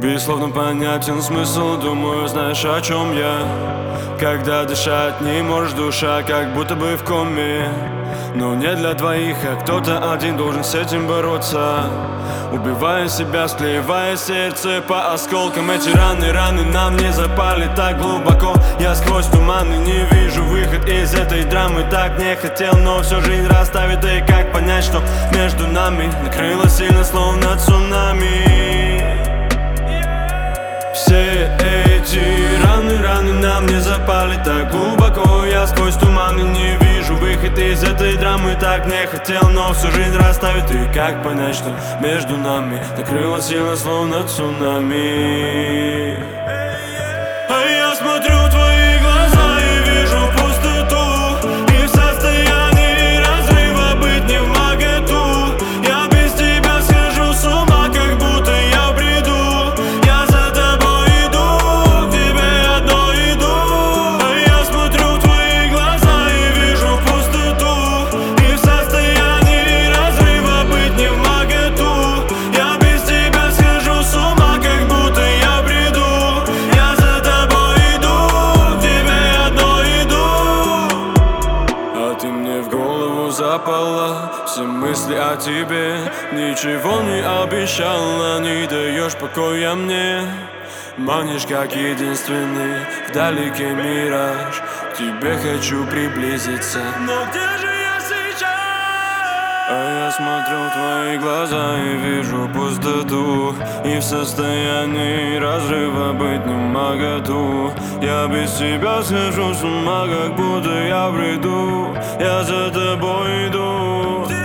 Тебе словно понятен смысл, думаю, знаешь, о чем я. Когда дышать не можешь, душа как будто бы в коме. Но не для двоих, а кто-то один должен с этим бороться. Убивая себя, склеивая сердце по осколкам. Эти раны нам не запали так глубоко. Я сквозь туманы не вижу выход из этой драмы. Так не хотел, но все жизнь расставит. Да и как понять, что между нами накрыло сильно, словно цунами. Все эти раны нам не запали так глубоко. Я сквозь туманы не вижу выход из этой драмы. Так не хотел, но всю жизнь расставит. И как понять, что между нами накрыло сильно, словно цунами. А я смотрю в твои глаза и вижу пустоту. И в состоянии разрыва быть не в моготу. Я без тебя схожу с ума, как будто я в бреду. Я за тобой иду, к тебе одной иду. А я смотрю в твои глаза и вижу пустоту. И в состоянии разрыва быть не в моготу. Я без тебя схожу с ума, как будто я в бреду. Я за тобой иду, к тебе одной иду. А ты мне в голову запала, все мысли о тебе. Ничего не обещала, не даешь покоя мне. Манишь как единственный вдалеке мираж. К тебе хочу приблизиться, но где же я сейчас? А я смотрю в твои глаза и вижу пустоту. И в состоянии разрыва быть не моготу. Я без тебя схожу с ума, как будто я в бреду. Я за тобой иду.